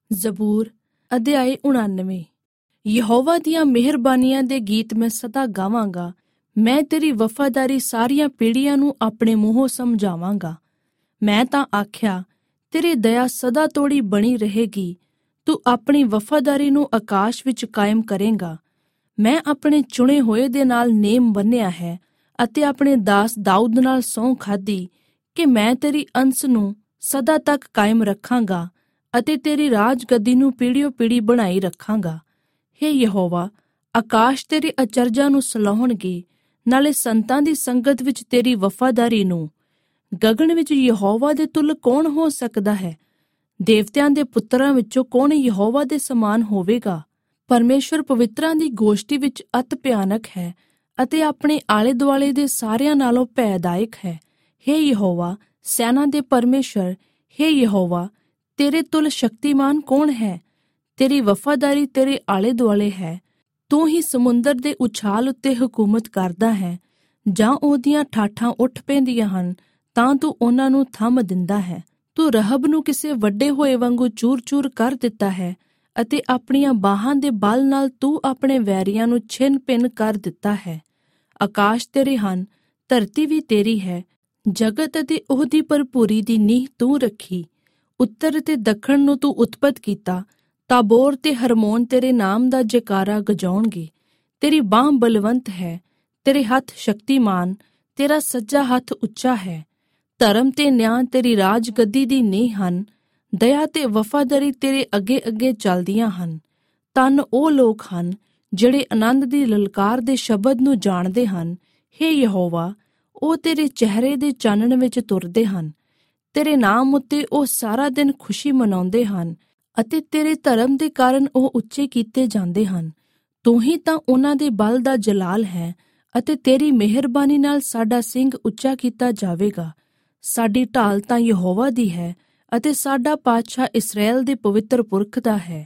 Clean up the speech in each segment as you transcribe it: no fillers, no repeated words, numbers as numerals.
ਜ਼ਬੂਰ ਅਧਿਆਇ 99। ਯਹੋਵਾ ਦੀਆਂ ਮਿਹਰਬਾਨੀਆਂ ਦੇ ਗੀਤ ਮੈਂ ਸਦਾ ਗਾਵਾਂਗਾ। ਮੈਂ ਤੇਰੀ ਵਫ਼ਾਦਾਰੀ ਸਾਰੀਆਂ ਪੀੜ੍ਹੀਆਂ ਨੂੰ ਆਪਣੇ ਮੂੰਹੋਂ ਸਮਝਾਵਾਂਗਾ। ਮੈਂ ਤਾਂ ਆਖਿਆ, ਤੇਰੀ ਦਇਆ ਸਦਾ ਤੋੜੀ ਬਣੀ ਰਹੇਗੀ। ਤੂੰ ਆਪਣੀ ਵਫ਼ਾਦਾਰੀ ਨੂੰ ਆਕਾਸ਼ ਵਿੱਚ ਕਾਇਮ ਕਰੇਂਗਾ। ਮੈਂ ਆਪਣੇ ਚੁਣੇ ਹੋਏ ਦੇ ਨਾਲ ਨੇਮ ਬੰਨ੍ਹਿਆ ਹੈ ਅਤੇ ਆਪਣੇ ਦਾਸ ਦਾਊਦ ਨਾਲ ਸਹੁੰ ਖਾਧੀ ਕਿ ਮੈਂ ਤੇਰੀ ਅੰਸ ਨੂੰ ਸਦਾ ਤੱਕ ਕਾਇਮ ਰੱਖਾਂਗਾ ਅਤੇ ਤੇਰੀ ਰਾਜਗੱਦੀ ਨੂੰ ਪੀੜ੍ਹੀਓਂ ਪੀੜ੍ਹੀ ਬਣਾਈ ਰੱਖਾਂਗਾ। ਹੇ ਯਹੋਵਾ, ਆਕਾਸ਼ ਤੇਰੇ ਅਚਰਜਾਂ ਨੂੰ ਸਲਾਹੁਣਗੇ, ਨਾਲੇ ਸੰਤਾਂ ਦੀ ਸੰਗਤ ਵਿੱਚ ਤੇਰੀ ਵਫ਼ਾਦਾਰੀ ਨੂੰ। ਗਗਨ ਵਿੱਚ ਯਹੋਵਾ ਦੇ ਤੁੱਲ ਕੌਣ ਹੋ ਸਕਦਾ ਹੈ? ਦੇਵਤਿਆਂ ਦੇ ਪੁੱਤਰਾਂ ਵਿੱਚੋਂ ਕੌਣ ਯਹੋਵਾ ਦੇ ਸਮਾਨ ਹੋਵੇਗਾ? ਪਰਮੇਸ਼ਵਰ ਪਵਿੱਤਰਾਂ ਦੀ ਗੋਸ਼ਟੀ ਵਿੱਚ ਅਤ ਭਿਆਨਕ ਹੈ ਅਤੇ ਆਪਣੇ ਆਲੇ ਦੁਆਲੇ ਦੇ ਸਾਰਿਆਂ ਨਾਲੋਂ ਭੈਦਾਇਕ ਹੈ। ਹੇ ਯਹੋਵਾ, ਸੈਨਾ ਦੇ ਪਰਮੇਸ਼ਰ, ਹੇ ਯਹੋਵਾ, ਤੇਰੇ ਤੁੱਲ ਸ਼ਕਤੀਮਾਨ ਕੌਣ ਹੈ? ਤੇਰੀ ਵਫ਼ਾਦਾਰੀ ਤੇਰੇ ਆਲੇ ਦੁਆਲੇ ਹੈ। ਤੂੰ ਹੀ ਸਮੁੰਦਰ ਦੇ ਉਛਾਲ ਉੱਤੇ ਹਕੂਮਤ ਕਰਦਾ ਹੈ। ਜਾਂ ਉਹਦੀਆਂ ਠਾਠਾਂ ਉੱਠ ਪੈਂਦੀਆਂ ਹਨ ਤਾਂ ਤੂੰ ਉਹਨਾਂ ਨੂੰ ਥੰਮ ਦਿੰਦਾ ਹੈ। ਤੂੰ ਰਹਬ ਨੂੰ ਕਿਸੇ ਵੱਡੇ ਹੋਏ ਵਾਂਗੂ ਚੂਰ-ਚੂਰ ਕਰ ਦਿੱਤਾ ਹੈ ਅਤੇ ਆਪਣੀਆਂ ਬਾਹਾਂ ਦੇ ਬਲ ਨਾਲ ਤੂੰ ਆਪਣੇ ਵੈਰੀਆਂ ਨੂੰ ਛਿੰਨ-ਭਿੰਨ ਕਰ ਦਿੱਤਾ ਹੈ। ਆਕਾਸ਼ ਤੇਰੇ ਹਨ, ਧਰਤੀ ਵੀ ਤੇਰੀ ਹੈ। ਜਗਤ ਅਤੇ ਉਹਦੀ ਭਰਪੂਰੀ ਦੀ ਨੀਂਹ ਤੂੰ ਰੱਖੀ। ਉੱਤਰ ਅਤੇ ਦੱਖਣ ਨੂੰ ਤੂੰ ਉਤਪਤ ਕੀਤਾ। ਤਾਬੋਰ ਤੇ ਹਰਮੋਨ ਤੇਰੇ ਨਾਮ ਦਾ ਜੈਕਾਰਾ ਗਜਾਉਣਗੇ। ਤੇਰੀ ਬਾਂਹ ਬਲਵੰਤ ਹੈ, ਤੇਰੇ ਹੱਥ ਸ਼ਕਤੀਮਾਨ, ਤੇਰਾ ਸੱਜਾ ਹੱਥ ਉੱਚਾ ਹੈ। ਧਰਮ ਤੇ ਨਿਆਂ ਤੇਰੀ ਰਾਜਗੱਦੀ ਦੀ ਨੀਂਹ ਹਨ। ਦਇਆ ਤੇ ਵਫ਼ਾਦਾਰੀ ਤੇਰੇ ਅੱਗੇ-ਅੱਗੇ ਚੱਲਦੀਆਂ ਹਨ। ਧੰਨ ਉਹ ਲੋਕ ਹਨ ਜਿਹੜੇ ਆਨੰਦ ਦੀ ਲਲਕਾਰ ਦੇ ਸ਼ਬਦ ਨੂੰ ਜਾਣਦੇ ਹਨ। ਹੇ ਯਹੋਵਾ, ਉਹ ਤੇਰੇ ਚਿਹਰੇ ਦੇ ਚਾਨਣ ਵਿੱਚ ਤੁਰਦੇ ਹਨ। ਤੇਰੇ ਨਾਮ ਉੱਤੇ ਉਹ ਸਾਰਾ ਦਿਨ ਖੁਸ਼ੀ ਮਨਾਉਂਦੇ ਹਨ ਅਤੇ ਤੇਰੇ ਧਰਮ ਦੇ ਕਾਰਨ ਉਹ ਉੱਚੇ ਕੀਤੇ ਜਾਂਦੇ ਹਨ। ਤੂੰ ਹੀ ਤਾਂ ਉਹਨਾਂ ਦੇ ਬਲ ਦਾ ਜਲਾਲ ਹੈ ਅਤੇ ਤੇਰੀ ਮਿਹਰਬਾਨੀ ਨਾਲ ਸਾਡਾ ਸਿੰਘ ਉੱਚਾ ਕੀਤਾ ਜਾਵੇਗਾ। ਸਾਡੀ ਢਾਲ ਤਾਂ ਯਹੋਵਾ ਦੀ ਹੈ ਅਤੇ ਸਾਡਾ ਪਾਤਸ਼ਾਹ ਇਸਰਾਏਲ ਦੇ ਪਵਿੱਤਰ ਪੁਰਖ ਦਾ ਹੈ।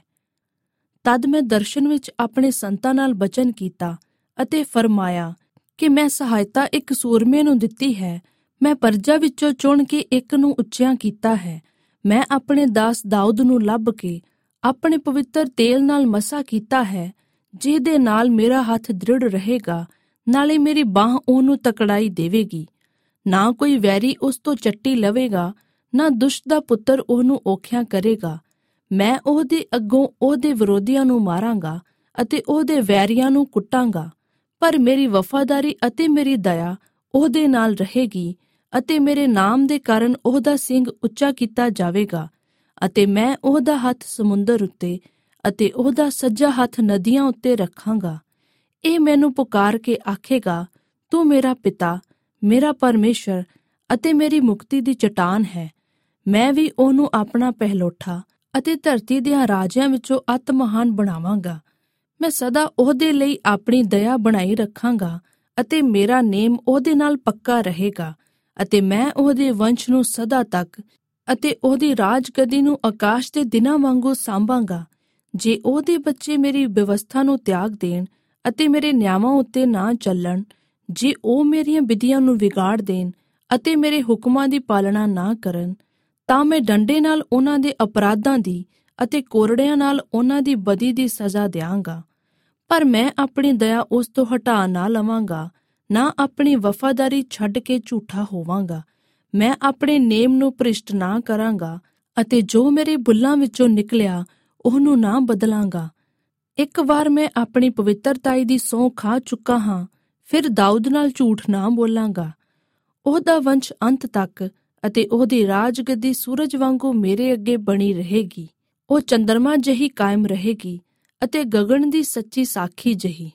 ਤਦ ਮੈਂ ਦਰਸ਼ਨ ਵਿੱਚ ਆਪਣੇ ਸੰਤਾਂ ਨਾਲ ਬਚਨ ਕੀਤਾ ਅਤੇ ਫਰਮਾਇਆ ਕਿ ਮੈਂ ਸਹਾਇਤਾ ਇੱਕ ਸੂਰਮੇ ਨੂੰ ਦਿੱਤੀ ਹੈ। ਮੈਂ ਪਰਜਾ ਵਿੱਚੋਂ ਚੁਣ ਕੇ ਇੱਕ ਨੂੰ ਉੱਚਿਆਂ ਕੀਤਾ ਹੈ। ਮੈਂ ਆਪਣੇ ਦਾਸ ਦਾਊਦ ਨੂੰ ਲੱਭ ਕੇ ਆਪਣੇ ਪਵਿੱਤਰ ਤੇਲ ਨਾਲ ਮਸਾ ਕੀਤਾ ਹੈ, ਜਿਹਦੇ ਨਾਲ ਮੇਰਾ ਹੱਥ ਦ੍ਰਿੜ ਰਹੇਗਾ, ਨਾਲੇ ਮੇਰੀ ਬਾਂਹ ਉਹਨੂੰ ਤਕੜਾਈ ਦੇਵੇਗੀ। ਨਾ ਕੋਈ ਵੈਰੀ ਉਸ ਤੋਂ ਚੱਟੀ ਲਵੇਗਾ, ਨਾ ਦੁਸ਼ਟ ਦਾ ਪੁੱਤਰ ਉਹਨੂੰ ਔਖਿਆਂ ਕਰੇਗਾ। ਮੈਂ ਉਹਦੇ ਅੱਗੋਂ ਉਹਦੇ ਵਿਰੋਧੀਆਂ ਨੂੰ ਮਾਰਾਂਗਾ ਅਤੇ ਉਹਦੇ ਵੈਰੀਆਂ ਨੂੰ ਕੁੱਟਾਂਗਾ। ਪਰ ਮੇਰੀ ਵਫ਼ਾਦਾਰੀ ਅਤੇ ਮੇਰੀ ਦਇਆ ਉਹਦੇ ਨਾਲ ਰਹੇਗੀ ਅਤੇ ਮੇਰੇ ਨਾਮ ਦੇ ਕਾਰਨ ਉਹਦਾ ਸਿੰਘ ਉੱਚਾ ਕੀਤਾ ਜਾਵੇਗਾ ਅਤੇ ਮੈਂ ਉਹਦਾ ਹੱਥ ਸਮੁੰਦਰ ਉੱਤੇ ਅਤੇ ਉਹਦਾ ਸੱਜਾ ਹੱਥ ਨਦੀਆਂ ਉੱਤੇ ਰੱਖਾਂਗਾ। ਇਹ ਮੈਨੂੰ ਪੁਕਾਰ ਕੇ ਆਖੇਗਾ, ਤੂੰ ਮੇਰਾ ਪਿਤਾ, ਮੇਰਾ ਪਰਮੇਸ਼ਰ ਅਤੇ ਮੇਰੀ ਮੁਕਤੀ ਦੀ ਚਟਾਨ ਹੈ। ਮੈਂ ਵੀ ਉਹਨੂੰ ਆਪਣਾ ਪਹਿਲੋਠਾ ਅਤੇ ਧਰਤੀ ਦਿਆਂ ਰਾਜਿਆਂ ਵਿੱਚੋਂ ਅਤ ਮਹਾਨ ਬਣਾਵਾਂਗਾ। ਮੈਂ ਸਦਾ ਉਹਦੇ ਲਈ ਆਪਣੀ ਦਇਆ ਬਣਾਈ ਰੱਖਾਂਗਾ ਅਤੇ ਮੇਰਾ ਨੇਮ ਉਹਦੇ ਨਾਲ ਪੱਕਾ ਰਹੇਗਾ ਅਤੇ ਮੈਂ ਉਹਦੇ ਵੰਸ਼ ਨੂੰ ਸਦਾ ਤੱਕ ਅਤੇ ਉਹਦੀ ਰਾਜਗੱਦੀ ਨੂੰ ਆਕਾਸ਼ ਦੇ ਦਿਨਾਂ ਵਾਂਗੂ ਸਾਂਭਾਂਗਾ। ਜੇ ਉਹਦੇ ਬੱਚੇ ਮੇਰੀ ਵਿਵਸਥਾ ਨੂੰ ਤਿਆਗ ਦੇਣ ਅਤੇ ਮੇਰੇ ਨਿਯਮਾਂ ਉੱਤੇ ਨਾ ਚੱਲਣ, ਜੇ ਉਹ ਮੇਰੀਆਂ ਵਿਧੀਆਂ ਨੂੰ ਵਿਗਾੜ ਦੇਣ ਅਤੇ ਮੇਰੇ ਹੁਕਮਾਂ ਦੀ ਪਾਲਣਾ ਨਾ ਕਰਨ, ਤਾਂ ਮੈਂ ਡੰਡੇ ਨਾਲ ਉਹਨਾਂ ਦੇ ਅਪਰਾਧਾਂ ਦੀ ਅਤੇ ਕੋਰੜਿਆਂ ਨਾਲ ਉਹਨਾਂ ਦੀ ਬਦੀ ਦੀ ਸਜ਼ਾ ਦਿਆਂਗਾ। ਪਰ ਮੈਂ ਆਪਣੀ ਦਇਆ ਉਸ ਤੋਂ ਹਟਾ ਨਾ ਲਵਾਂਗਾ, ਨਾ ਆਪਣੀ ਵਫ਼ਾਦਾਰੀ ਛੱਡ ਕੇ ਝੂਠਾ ਹੋਵਾਂਗਾ। ਮੈਂ ਆਪਣੇ ਨੇਮ ਨੂੰ ਭ੍ਰਿਸ਼ਟ ਨਾ ਕਰਾਂਗਾ ਅਤੇ ਜੋ ਮੇਰੇ ਬੁੱਲਾਂ ਵਿੱਚੋਂ ਨਿਕਲਿਆ ਉਹਨੂੰ ਨਾ ਬਦਲਾਂਗਾ। ਇੱਕ ਵਾਰ ਮੈਂ ਆਪਣੀ ਪਵਿੱਤਰਤਾਈ ਦੀ ਸਹੁੰ ਖਾ ਚੁੱਕਾ ਹਾਂ, ਫਿਰ ਦਾਊਦ ਨਾਲ ਝੂਠ ਨਾ ਬੋਲਾਂਗਾ। ਉਹਦਾ ਵੰਸ਼ ਅੰਤ ਤੱਕ ਅਤੇ ਉਹਦੀ ਰਾਜਗੱਦੀ ਸੂਰਜ ਵਾਂਗੂ ਮੇਰੇ ਅੱਗੇ ਬਣੀ ਰਹੇਗੀ। ਉਹ ਚੰਦਰਮਾ ਜਿਹੀ ਕਾਇਮ ਰਹੇਗੀ ਅਤੇ ਗਗਨ ਦੀ ਸੱਚੀ ਸਾਖੀ ਜਿਹੀ।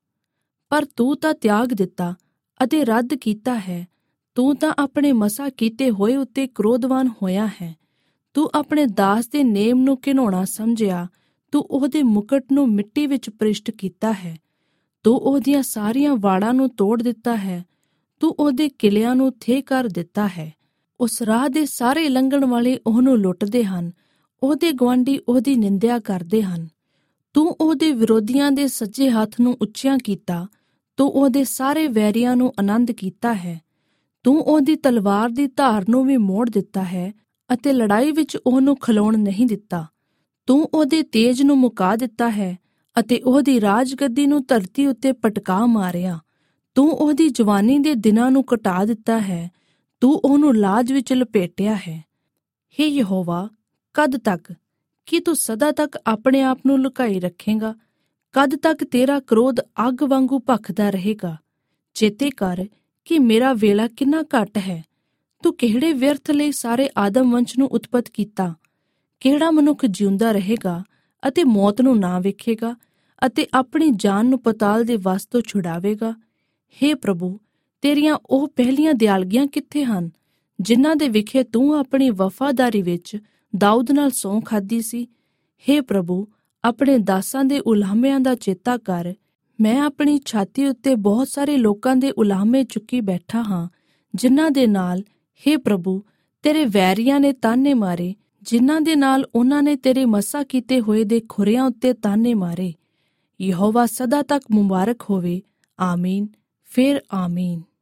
ਪਰ ਤੂੰ ਤਾਂ ਤਿਆਗ ਦਿੱਤਾ ਅਤੇ ਰੱਦ ਕੀਤਾ ਹੈ। ਤੂੰ ਤਾਂ ਆਪਣੇ ਮਸਾ ਕੀਤੇ ਹੋਏ ਉੱਤੇ ਕ੍ਰੋਧਵਾਨ ਹੋਇਆ ਹੈ। ਤੂੰ ਆਪਣੇ ਦਾਸ ਦੇ ਨੇਮ ਨੂੰ ਘਿਨਾਉਣਾ ਸਮਝਿਆ। ਤੂੰ ਉਹਦੇ ਮੁਕਟ ਨੂੰ ਮਿੱਟੀ ਵਿੱਚ ਭ੍ਰਿਸ਼ਟ ਕੀਤਾ ਹੈ। ਤੂੰ ਉਹਦੀਆਂ ਸਾਰੀਆਂ ਵਾੜਾਂ ਨੂੰ ਤੋੜ ਦਿੱਤਾ ਹੈ। ਤੂੰ ਉਹਦੇ ਕਿਲਿਆਂ ਨੂੰ ਥੇ ਕਰ ਦਿੱਤਾ ਹੈ। ਉਸ ਰਾਹ ਦੇ ਸਾਰੇ ਲੰਘਣ ਵਾਲੇ ਉਹਨੂੰ ਲੁੱਟਦੇ ਹਨ। ਉਹਦੇ ਗੁਆਂਢੀ ਉਹਦੀ ਨਿੰਦਿਆ ਕਰਦੇ ਹਨ। ਤੂੰ ਉਹਦੇ ਵਿਰੋਧੀਆਂ ਦੇ ਸੱਜੇ ਹੱਥ ਨੂੰ ਉੱਚਿਆਂ ਕੀਤਾ। ਤੂੰ ਉਹਦੇ ਸਾਰੇ ਵੈਰੀਆਂ ਨੂੰ ਆਨੰਦ ਕੀਤਾ ਹੈ। ਤੂੰ ਉਹਦੀ ਤਲਵਾਰ ਦੀ ਧਾਰ ਨੂੰ ਵੀ ਮੋੜ ਦਿੱਤਾ ਹੈ ਅਤੇ ਲੜਾਈ ਵਿੱਚ ਉਹਨੂੰ ਖਲੋਣ ਨਹੀਂ ਦਿੱਤਾ। ਤੂੰ ਉਹਦੇ ਤੇਜ ਨੂੰ ਮੁਕਾ ਦਿੱਤਾ ਹੈ ਅਤੇ ਉਹਦੀ ਰਾਜਗੱਦੀ ਨੂੰ ਧਰਤੀ ਉੱਤੇ ਪਟਕਾ ਮਾਰਿਆ। ਤੂੰ ਉਹਦੀ ਜਵਾਨੀ ਦੇ ਦਿਨਾਂ ਨੂੰ ਘਟਾ ਦਿੱਤਾ ਹੈ। ਤੂੰ ਉਹਨੂੰ ਲਾਜ ਵਿੱਚ ਲਪੇਟਿਆ ਹੈ। ਹੇ ਯਹੋਵਾ, ਕਦ ਤੱਕ? ਕੀ ਤੂੰ ਸਦਾ ਤੱਕ ਆਪਣੇ ਆਪ ਨੂੰ ਲੁਕਾਈ ਰੱਖੇਂਗਾ? ਕਦ ਤੱਕ ਤੇਰਾ ਕ੍ਰੋਧ ਅੱਗ ਵਾਂਗੂ ਭਖਦਾ ਰਹੇਗਾ? ਚੇਤੇ ਕਰ ਕਿ ਮੇਰਾ ਵੇਲਾ ਕਿੰਨਾ ਘੱਟ ਹੈ। ਤੂੰ ਕਿਹੜੇ ਵਿਅਰਥ ਲਈ ਸਾਰੇ ਆਦਮ ਵੰਸ਼ ਨੂੰ ਉਤਪਤ ਕੀਤਾ? ਕਿਹੜਾ ਮਨੁੱਖ ਜਿਉਂਦਾ ਰਹੇਗਾ ਅਤੇ ਮੌਤ ਨੂੰ ਨਾ ਵੇਖੇਗਾ ਅਤੇ ਆਪਣੀ ਜਾਨ ਨੂੰ ਪਤਾਲ ਦੇ ਵੱਸ ਤੋਂ ਛੁਡਾਵੇਗਾ? ਹੇ ਪ੍ਰਭੂ, ਤੇਰੀਆਂ ਉਹ ਪਹਿਲੀਆਂ ਦਿਆਲਗੀਆਂ ਕਿੱਥੇ ਹਨ, ਜਿਨ੍ਹਾਂ ਦੇ ਵਿਖੇ ਤੂੰ ਆਪਣੀ ਵਫ਼ਾਦਾਰੀ ਵਿੱਚ ਦਾਊਦ ਨਾਲ ਸਹੁੰ ਖਾਧੀ ਸੀ? ਹੇ ਪ੍ਰਭੂ, ਆਪਣੇ ਦਾਸਾਂ ਦੇ ਉਲਾਹਮਿਆਂ ਦਾ ਚੇਤਾ ਕਰ। ਮੈਂ ਆਪਣੀ ਛਾਤੀ ਉੱਤੇ ਬਹੁਤ ਸਾਰੇ ਲੋਕਾਂ ਦੇ ਉਲਾਹਮੇ ਚੁੱਕੀ ਬੈਠਾ ਹਾਂ, ਜਿਨ੍ਹਾਂ ਦੇ ਨਾਲ, ਹੇ ਪ੍ਰਭੂ, ਤੇਰੇ ਵੈਰੀਆਂ ਨੇ ਤਾਨੇ ਮਾਰੇ, ਜਿਨ੍ਹਾਂ ਦੇ ਨਾਲ ਉਹਨਾਂ ਨੇ ਤੇਰੇ ਮਸਾ ਕੀਤੇ ਹੋਏ ਦੇ ਖੁਰਿਆਂ ਉੱਤੇ ਤਾਨੇ ਮਾਰੇ। ਯਹੋਵਾ ਸਦਾ ਤੱਕ ਮੁਬਾਰਕ ਹੋਵੇ। ਆਮੀਨ, ਫਿਰ ਆਮੀਨ।